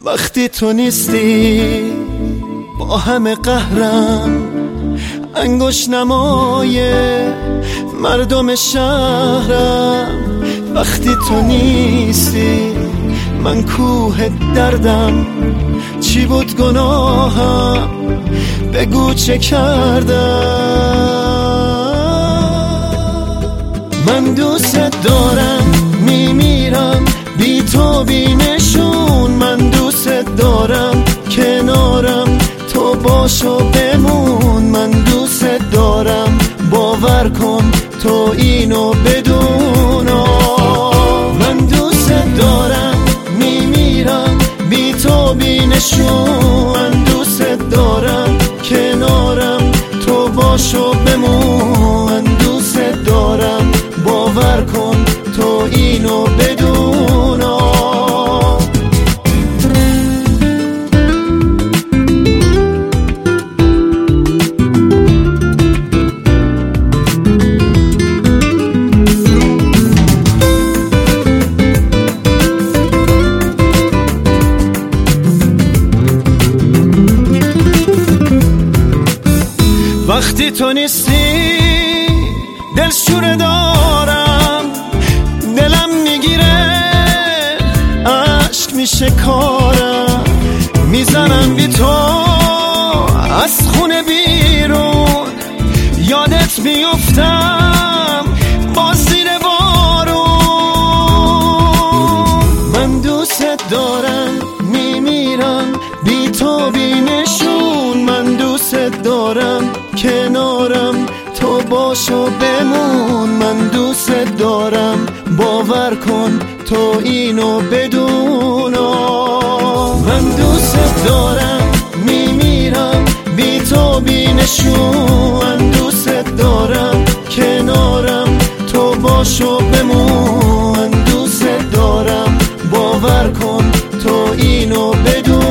وقتی تو نیستی با همه قهرم، انگشت نمای مردم شهرم. وقتی تو نیستی من کوه دردم، چی بود گناهم بگو چه کردم. من دوست دارم میمیرم بی تو بی نشون، من دوست دارم کنارم تو باش و بمون. من دوست دارم باور کن تو اینو بدون. من دوست دارم میمیرم بی تو بی نشون، من دوست دارم کنارم تو باش و بمون. من دوست دارم باور کن تو اینو بدون. وقتی تو نیستی دلشوره دارم، دلم میگیره عشق میشه کارم. میزنم بی تو از خونه بیرون، یادت میفتم باز زیر بارون. من دوست دارم میمیرم بی تو بی نشون، من دوست دارم کنارم تو باش و بمون. من دوست دارم باور کن تو اینو بدون. من دوست دارم میمیرم بی تو بی نشون، من دوست دارم کنارم تو باش و بمون. من دوست دارم باور کن تو اینو بدون.